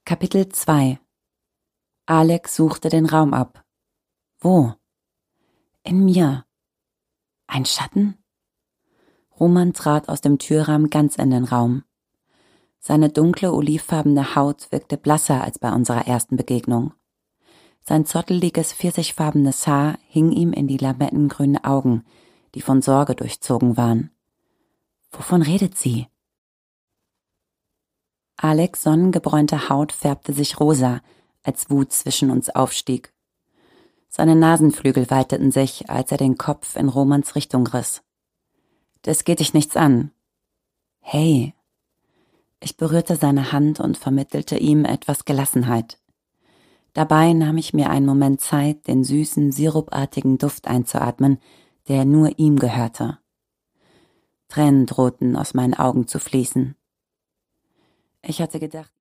Kapitel 2. Alex suchte den Raum ab. Wo? In mir. Ein Schatten? Roman trat aus dem Türrahmen ganz in den Raum. Seine dunkle, olivfarbene Haut wirkte blasser als bei unserer ersten Begegnung. Sein zotteliges, pfirsichfarbenes Haar hing ihm in die lametta-grünen Augen, die von Sorge durchzogen waren. Wovon redet sie? Alex' sonnengebräunte Haut färbte sich rosa, als Wut zwischen uns aufstieg. Seine Nasenflügel weiteten sich, als er den Kopf in Romans Richtung riss. »Das geht dich nichts an.« »Hey!« Ich berührte seine Hand und vermittelte ihm etwas Gelassenheit. Dabei nahm ich mir einen Moment Zeit, den süßen, sirupartigen Duft einzuatmen, der nur ihm gehörte. Tränen drohten aus meinen Augen zu fließen. Ich hatte gedacht,